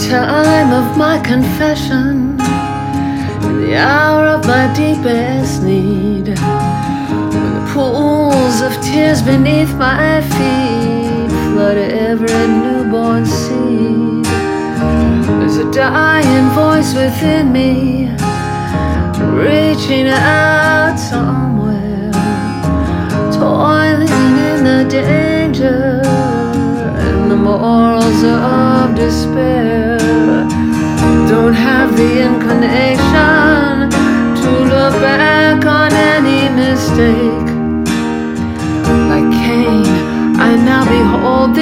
time of my confession, in the hour of my deepest need, when the pools of tears beneath my feet flood every newborn seed, there's a dying voice within me, reaching out somewhere, toiling in the danger and the morals of despair. Don't have the inclination to look back on any mistake. Like Cain, I now behold the